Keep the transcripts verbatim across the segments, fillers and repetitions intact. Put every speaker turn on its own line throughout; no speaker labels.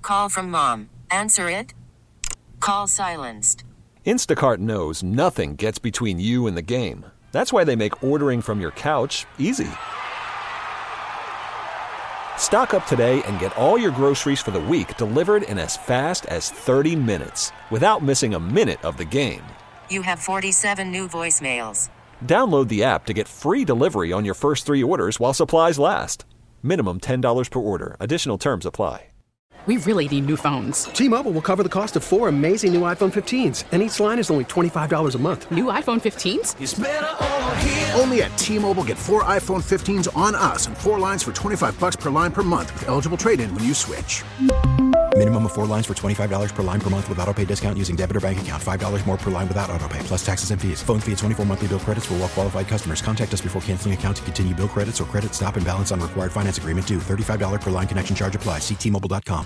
Call from mom. Answer it. Call silenced.
Instacart knows nothing gets between you and the game. That's why they make ordering from your couch easy. Stock up today and get all your groceries for the week delivered in as fast as thirty minutes without missing a minute of the game.
You have forty-seven new voicemails.
Download the app to get free delivery on your first three orders while supplies last. Minimum ten dollars per order. Additional terms apply.
We really need new phones.
T-Mobile will cover the cost of four amazing new iPhone fifteens, and each line is only twenty-five dollars a month.
New iPhone fifteens?
It's better over here. Only at T-Mobile, get four iPhone fifteens on us and four lines for twenty-five bucks per line per month with eligible trade-in when you switch.
Minimum of four lines for twenty-five dollars per line per month with autopay discount using debit or bank account. five dollars more per line without autopay, plus taxes and fees. Phone fee at twenty-four monthly bill credits for well-qualified customers. Contact us before canceling account to continue bill credits or credit stop and balance on required finance agreement due. thirty-five dollars per line connection charge applies. See T Mobile dot com.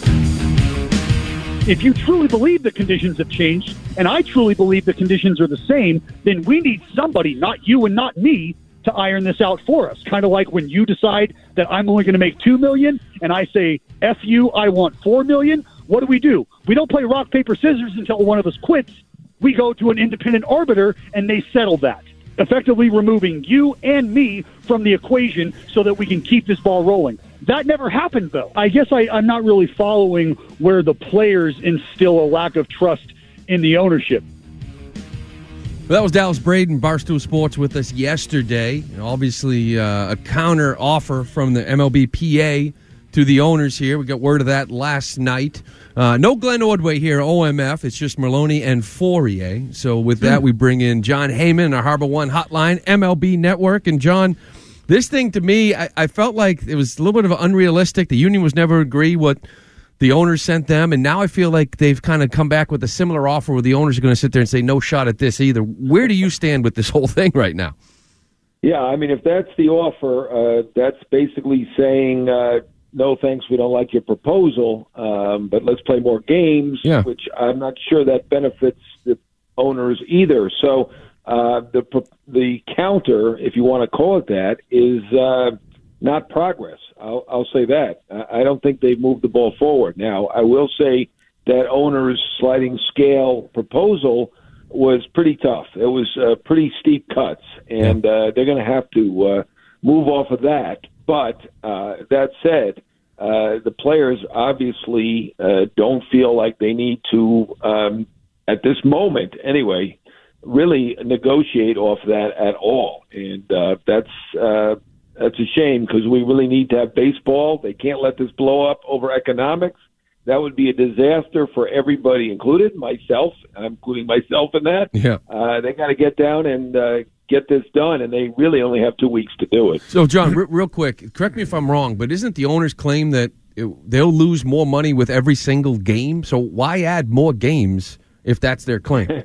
If you truly believe the conditions have changed, and I truly believe the conditions are the same, then we need somebody, not you and not me, to iron this out for us. Kind of like when you decide that I'm only going to make two million dollars and I say, F you, I want four million dollars. What do we do? We don't play rock, paper, scissors until one of us quits. We go to an independent arbiter, and they settle that, effectively removing you and me from the equation so that we can keep this ball rolling. That never happened, though. I guess I, I'm not really following where the players instill a lack of trust in the ownership.
Well, that was Dallas Braden, Barstool Sports, with us yesterday. And obviously, uh, a counter offer from the M L B P A to the owners here. We got word of that last night. Uh, no Glenn Ordway here, O M F. It's just Merloni and Fourier. So with that, we bring in John Heyman, our Harbor One Hotline, M L B Network. And John, this thing to me, I, I felt like it was a little bit of unrealistic. The union was never agree what the owners sent them, and now I feel like they've kind of come back with a similar offer where the owners are going to sit there and say, no shot at this either. Where do you stand with this whole thing right now?
Yeah, I mean, if that's the offer, uh, that's basically saying, uh, no, thanks, we don't like your proposal, um, but let's play more games,
yeah.
which I'm not sure that benefits the owners either. So uh, the the counter, if you want to call it that, is uh, not progress. I'll, I'll say that. I don't think they've moved the ball forward. Now, I will say that owners' sliding scale proposal was pretty tough. It was uh, pretty steep cuts, and uh, they're going to have to uh, move off of that. But uh, that said, uh, the players obviously uh, don't feel like they need to, um, at this moment anyway, really negotiate off that at all. And uh, that's uh, that's a shame because we really need to have baseball. They can't let this blow up over economics. That would be a disaster for everybody, included myself. I'm including myself in that.
Yeah.
Uh, they got to get down and uh, get this done, and they really only have two weeks to do it.
So, John, r- real quick, correct me if I'm wrong, but isn't the owner's claim that it, they'll lose more money with every single game? So why add more games if that's their claim?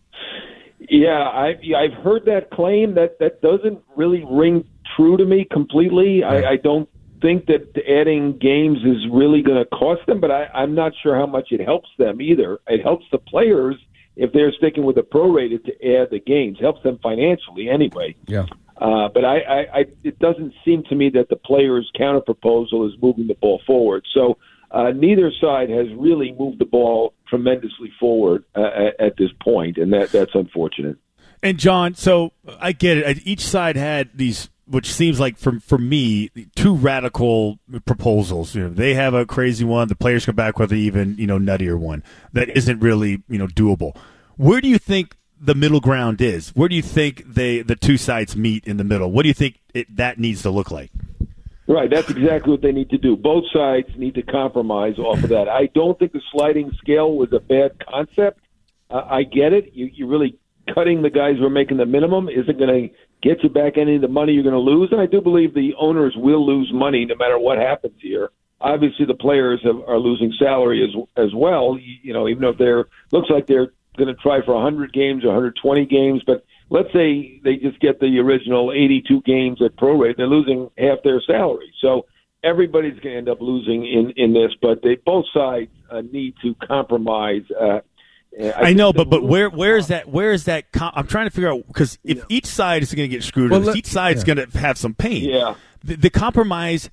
Yeah, I've, I've heard that claim. That, that doesn't really ring true to me completely. I, I don't think that adding games is really going to cost them, but I, I'm not sure how much it helps them either. It helps the players if they're sticking with the prorated to add the games. It helps them financially anyway.
Yeah.
Uh, but I, I, I, it doesn't seem to me that the players' counterproposal is moving the ball forward. So uh, neither side has really moved the ball tremendously forward uh, at, at this point, and that, that's unfortunate.
And, John, so I get it. Each side had these, which seems like, for for me, two radical proposals. You know, they have a crazy one. The players come back with an even, you know, nuttier one that isn't really, you know, doable. Where do you think the middle ground is? Where do you think they the two sides meet in the middle? What do you think it, that needs to look like?
Right, that's exactly what they need to do. Both sides need to compromise off of that. I don't think the sliding scale was a bad concept. Uh, I get it. You, you're really cutting the guys who are making the minimum isn't going to get you back any of the money you're going to lose. And I do believe the owners will lose money no matter what happens here. Obviously, the players have, are losing salary as as well. You, you know, even if they're looks like they're going to try for one hundred games or one hundred twenty games, but let's say they just get the original eighty-two games at prorate, they're losing half their salary. So everybody's going to end up losing in, in this, but they both sides uh, need to compromise. Uh, I,
I know, but but where where is that? Where is that? Com- I'm trying to figure out because if yeah. each side is going to get screwed, well, let, each side is yeah. going to have some pain.
Yeah,
the, the compromise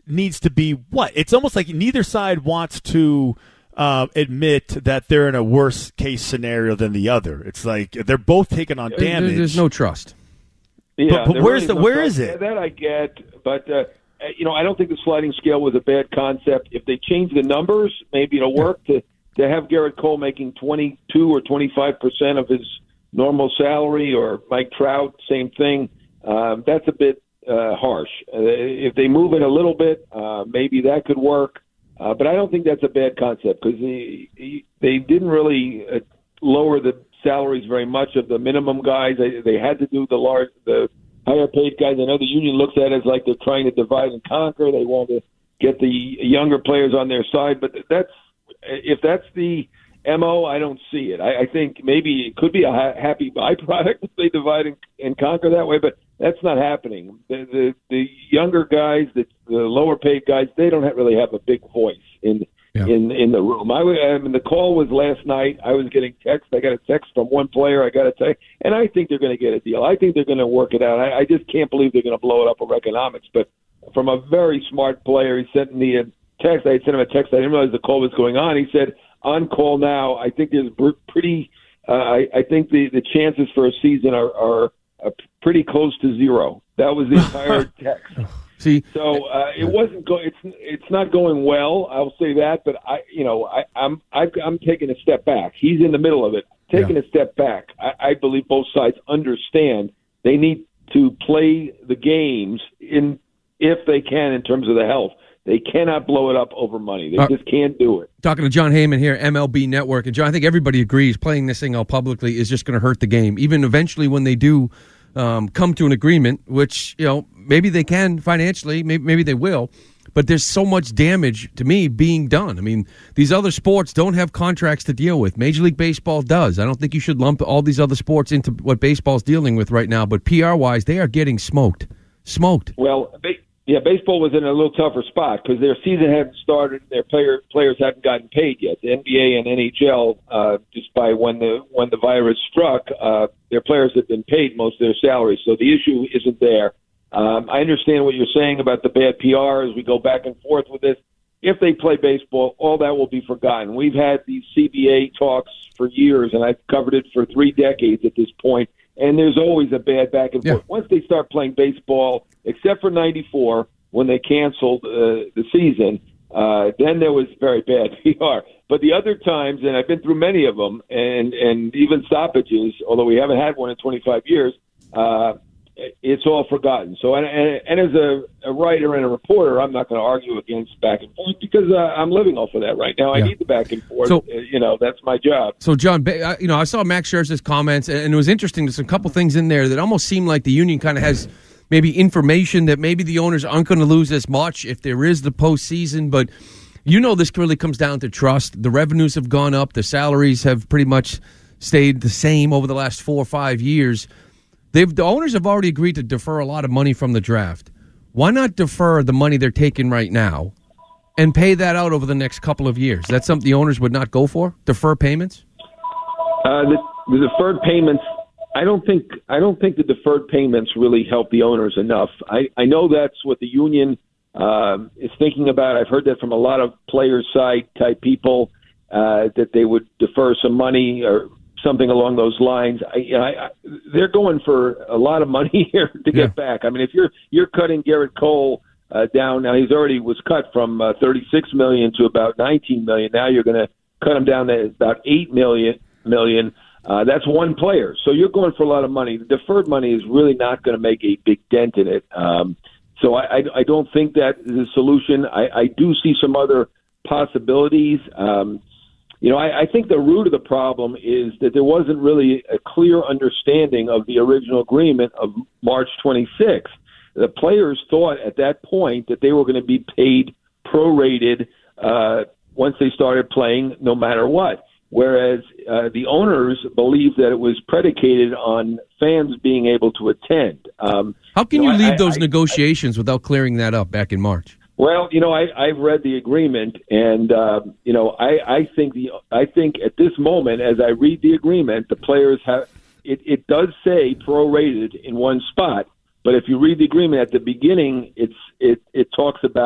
needs to be what? It's almost like neither side wants to uh, admit that they're in a worse case scenario than the other. It's like they're both taking on damage.
There's no trust.
Yeah,
but, but where's
really
the
no
where
trust.
is it?
That I get, but uh, you know, I don't think the sliding scale was a bad concept. If they change the numbers, maybe it'll work to to have Garrett Cole making twenty-two or twenty-five percent of his normal salary, or Mike Trout, same thing. Um, that's a bit uh, harsh. Uh, if they move it a little bit, uh, maybe that could work. Uh, but I don't think that's a bad concept because they, they didn't really uh, lower the salaries very much of the minimum guys. They, they had to do the large, the higher paid guys. I know the union looks at it as like they're trying to divide and conquer. They want to get the younger players on their side, but that's if that's the M O, I don't see it. I, I think maybe it could be a ha- happy byproduct if they divide and, and conquer that way, but that's not happening. The the, the younger guys, the, the lower paid guys, they don't have, really have a big voice in yeah. in in the room. I, I mean, the call was last night. I was getting text. I got a text from one player. I got to say, and I think they're going to get a deal. I think they're going to work it out. I, I just can't believe they're going to blow it up over economics. But from a very smart player, he sent me a text. I had sent him a text. I didn't realize the call was going on. He said, on call now. I think there's pretty. Uh, I, I think the, the chances for a season are, are, are pretty close to zero. That was the entire text.
See,
so uh, it wasn't. Go- it's it's not going well. I'll say that. But I, you know, I, I'm I've, I'm taking a step back. He's in the middle of it. Taking yeah. a step back. I, I believe both sides understand they need to play the games in if they can in terms of the health. They cannot blow it up over money. They uh, just can't do it.
Talking to John Heyman here, M L B Network. And, John, I think everybody agrees playing this thing out publicly is just going to hurt the game. Even eventually when they do um, come to an agreement, which, you know, maybe they can financially, maybe, maybe they will, but there's so much damage, to me, being done. I mean, these other sports don't have contracts to deal with. Major League Baseball does. I don't think you should lump all these other sports into what baseball's dealing with right now. But P R-wise, they are getting smoked. Smoked.
Well, they... Yeah, baseball was in a little tougher spot because their season hadn't started. Their player, players hadn't gotten paid yet. The N B A and N H L, uh, just by when the when the virus struck, uh, their players had been paid most of their salaries. So the issue isn't there. Um, I understand what you're saying about the bad P R as we go back and forth with this. If they play baseball, all that will be forgotten. We've had these C B A talks for years, and I've covered it for three decades at this point. And there's always a bad back and forth. Yeah. Once they start playing baseball, except for ninety-four, when they canceled uh, the season, uh, then there was very bad P R. But the other times, and I've been through many of them, and, and even stoppages, although we haven't had one in twenty-five years, uh, it's all forgotten. So, and, and, and as a, a writer and a reporter, I'm not going to argue against back and forth because uh, I'm living off of that right now. Yeah. I need the back and forth. So, uh, you know, that's my job.
So, John, you know, I saw Max Scherzer's comments, and it was interesting. There's a couple things in there that almost seem like the union kind of has maybe information that maybe the owners aren't going to lose as much if there is the postseason. But, you know, this really comes down to trust. The revenues have gone up. The salaries have pretty much stayed the same over the last four or five years. They've, the owners have already agreed to defer a lot of money from the draft. Why not defer the money they're taking right now and pay that out over the next couple of years? That's something the owners would not go for? Defer payments?
Uh, the, the deferred payments, I don't think I don't think the deferred payments really help the owners enough. I, I know that's what the union uh, is thinking about. I've heard that from a lot of players' side type people uh, that they would defer some money or something along those lines. I, I, I, they're going for a lot of money here to get yeah. back. I mean, if you're you're cutting Garrett Cole uh, down now, he's already was cut from uh, thirty-six million to about nineteen million. Now you're going to cut him down to about eight million. Million. Uh, that's one player. So you're going for a lot of money. The deferred money is really not going to make a big dent in it. Um, so I, I, I don't think that is a solution. I, I do see some other possibilities. Um, You know, I, I think the root of the problem is that there wasn't really a clear understanding of the original agreement of March twenty-sixth. The players thought at that point that they were going to be paid prorated uh, once they started playing, no matter what. Whereas uh, the owners believed that it was predicated on fans being able to attend. Um,
How can
you, know,
you leave
I,
those
I,
negotiations I, without clearing that up back in March?
Well, you know, I, I've read the agreement, and uh, you know, I, I think the I think at this moment, as I read the agreement, the players have it. It does say prorated in one spot, but if you read the agreement at the beginning, it's it it talks about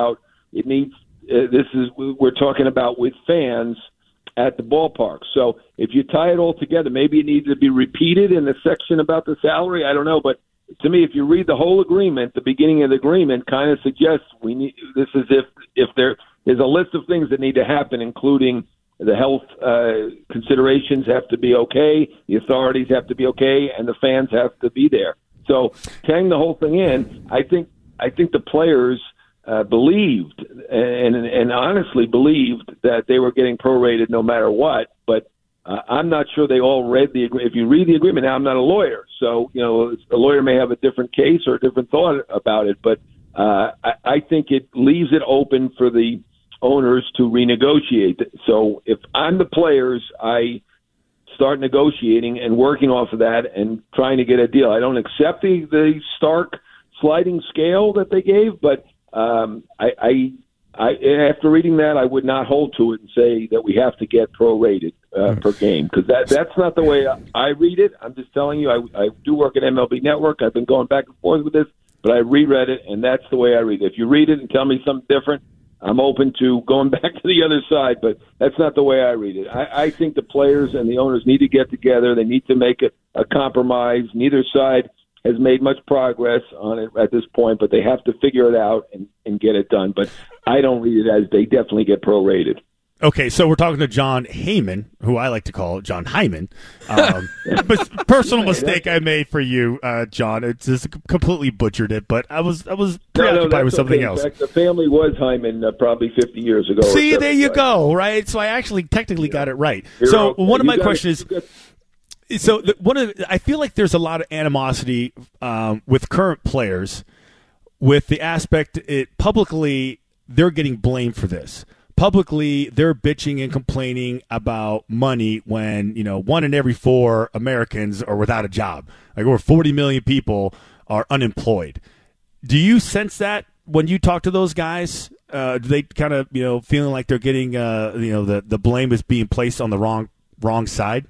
it needs. Uh, this is we're talking about with fans at the ballpark. So if you tie it all together, maybe it needs to be repeated in the section about the salary. I don't know, but to me, if you read the whole agreement, the beginning of the agreement kind of suggests we need. This is if if there is a list of things that need to happen, including the health uh, considerations have to be okay, the authorities have to be okay, and the fans have to be there. So tying the whole thing in, I think I think the players uh, believed and and honestly believed that they were getting prorated no matter what. But uh, I'm not sure they all read the agreement. If you read the agreement, now I'm not a lawyer, so you know a lawyer may have a different case or a different thought about it. But uh, I, I think it leaves it open for the owners to renegotiate. So if I'm the players, I start negotiating and working off of that and trying to get a deal. I don't accept the, the stark sliding scale that they gave, but um, I, I, I, after reading that, I would not hold to it and say that we have to get prorated uh, per game, because that, that's not the way I, I read it. I'm just telling you, I, I do work at M L B Network. I've been going back and forth with this, but I reread it, and that's the way I read it. If you read it and tell me something different, I'm open to going back to the other side, but that's not the way I read it. I, I think the players and the owners need to get together. They need to make a, a compromise. Neither side has made much progress on it at this point, but they have to figure it out and, and get it done. But I don't read it as they definitely get prorated.
Okay, so we're talking to John Heyman, who I like to call John Hyman. Um, personal mistake I made for you, uh, John. It's just completely butchered it, but I was I was preoccupied
no, no,
with something
okay.
else.
In fact, the family was Hyman uh, probably fifty years ago.
See, there you go, right? So I actually technically yeah. got it right. You're so okay. one of you my questions is, so the, one of the, I feel like there's a lot of animosity um, with current players, with the aspect it publicly they're getting blamed for this. Publicly, they're bitching and complaining about money when, you know, one in every four Americans are without a job. Like over forty million people are unemployed. Do you sense that when you talk to those guys? Uh, do they kind of, you know, feeling like they're getting, uh, you know, the, the blame is being placed on the wrong wrong side?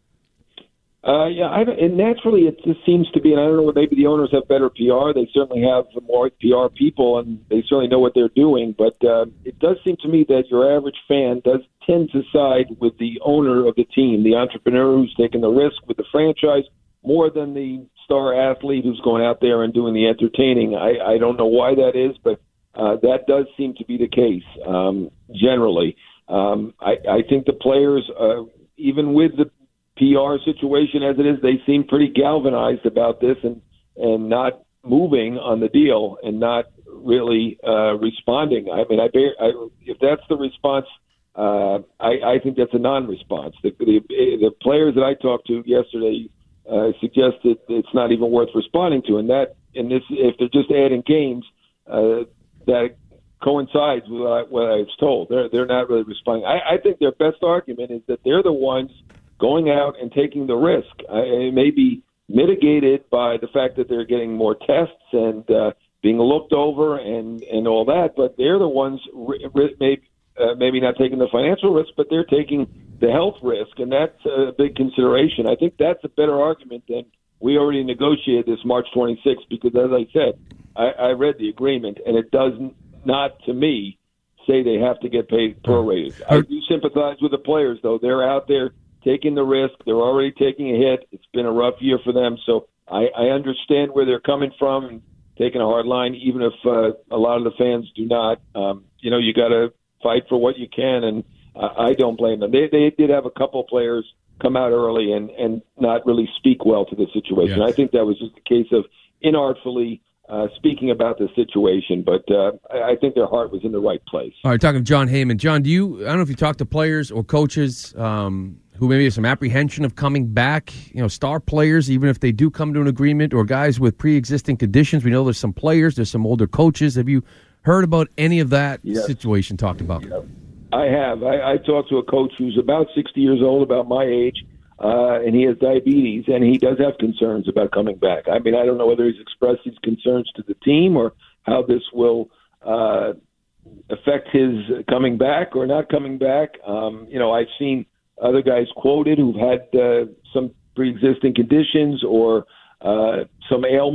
Uh, yeah, I, and naturally it just seems to be, and I don't know, maybe the owners have better P R. They certainly have more P R people, and they certainly know what they're doing. But uh, it does seem to me that your average fan does tend to side with the owner of the team, the entrepreneur who's taking the risk with the franchise, more than the star athlete who's going out there and doing the entertaining. I, I don't know why that is, but uh, that does seem to be the case um, generally. Um, I, I think the players, uh, even with the P R situation as it is, they seem pretty galvanized about this and, and not moving on the deal and not really uh, responding. I mean, I, bear, I if that's the response, uh, I, I think that's a non-response. The, the, the players that I talked to yesterday uh, suggested it's not even worth responding to, and that and this if they're just adding games, uh, that coincides with what I, what I was told. They're they're not really responding. I, I think their best argument is that they're the ones going out and taking the risk. Uh, it may be mitigated by the fact that they're getting more tests and uh, being looked over and, and all that, but they're the ones re- re- maybe, uh, maybe not taking the financial risk, but they're taking the health risk, and that's a big consideration. I think that's a better argument than we already negotiated this March twenty-sixth, because, as I said, I, I read the agreement, and it does not, to me, say they have to get paid prorated. I do sympathize with the players, though. They're out there taking the risk. They're already taking a hit. It's been a rough year for them. So I, I understand where they're coming from and taking a hard line, even if uh, a lot of the fans do not. Um, you know, you got to fight for what you can, and uh, I don't blame them. They, they did have a couple of players come out early and, and not really speak well to the situation. Yeah. I think that was just a case of inartfully uh, speaking about the situation, but uh, I think their heart was in the right place.
All right, talking to John Heyman. John, do you, I don't know if you talk to players or coaches um, who maybe have some apprehension of coming back, you know, star players, even if they do come to an agreement, or guys with pre-existing conditions. We know there's some players, there's some older coaches. Have you heard about any of that yes. situation talked about?
Yep. I have. I, I talked to a coach who's about sixty years old, about my age, uh, and he has diabetes, and he does have concerns about coming back. I mean, I don't know whether he's expressed these concerns to the team or how this will uh, affect his coming back or not coming back. Um, you know, I've seen other guys quoted who've had uh, some pre-existing conditions or uh, some ailments,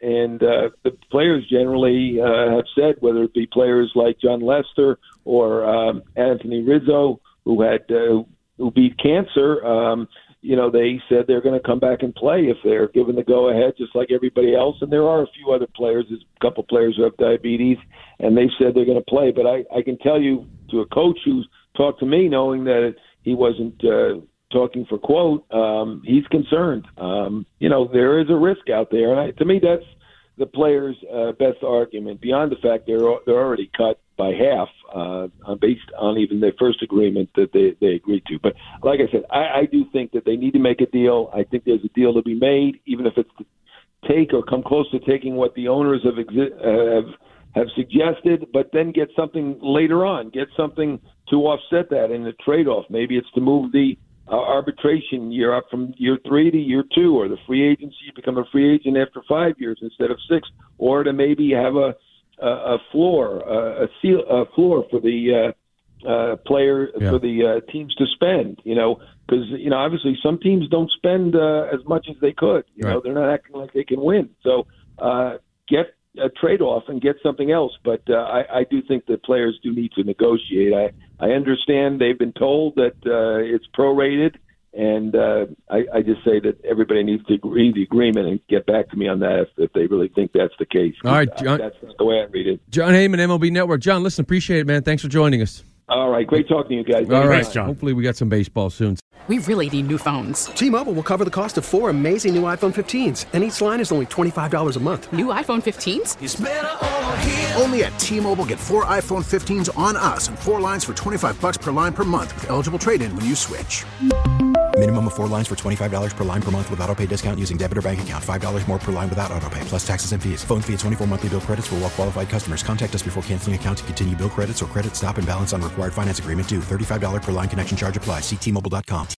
and uh, the players generally uh, have said, whether it be players like John Lester or um, Anthony Rizzo, who had uh, who beat cancer, um, you know, they said they're going to come back and play if they're given the go-ahead, just like everybody else. And there are a few other players, there's a couple players who have diabetes, and they've said they're going to play. But I, I can tell you, to a coach who's talked to me, knowing that he wasn't uh, talking for quote, um, he's concerned. Um, you know, there is a risk out there. And I, to me, that's the players' uh, best argument, beyond the fact they're they're already cut by half uh, based on even their first agreement that they, they agreed to. But like I said, I, I do think that they need to make a deal. I think there's a deal to be made, even if it's to take or come close to taking what the owners have exi- uh, have, have suggested, but then get something later on, get something to offset that in a trade-off. Maybe it's to move the uh, arbitration year up from year three to year two, or the free agency, you become a free agent after five years instead of six, or to maybe have a a, a floor, a, a, seal, a floor for the uh, uh, player,
yeah.
for the uh, teams to spend, you know, because, you know, obviously some teams don't spend uh, as much as they could. You
right.
know, they're not acting like they can win. So uh, get a trade-off and get something else. But uh, I, I do think that players do need to negotiate. I, I understand they've been told that uh, it's prorated, and uh, I, I just say that everybody needs to agree the agreement and get back to me on that if, if they really think that's the case.
All right, John.
That's not the way I read it.
John Heyman, M L B Network. John, listen, appreciate it, man. Thanks for joining us.
All right, great talking to you guys.
All right,
Thanks, John.
Hopefully we got some baseball soon.
We really need new phones.
T-Mobile will cover the cost of four amazing new iPhone fifteens, and each line is only twenty-five dollars a month.
New iPhone fifteens?
It's better over here. Only at T-Mobile, get four iPhone fifteens on us and four lines for twenty-five bucks per line per month with eligible trade-in when you switch.
Minimum of four lines for twenty-five dollars per line per month with autopay discount using debit or bank account. five dollars more per line without autopay, plus taxes and fees. Phone fee at twenty-four monthly bill credits for well-qualified customers. Contact us before canceling account to continue bill credits or credit stop and balance on required finance agreement due. thirty-five dollars per line connection charge applies. See T Mobile dot com.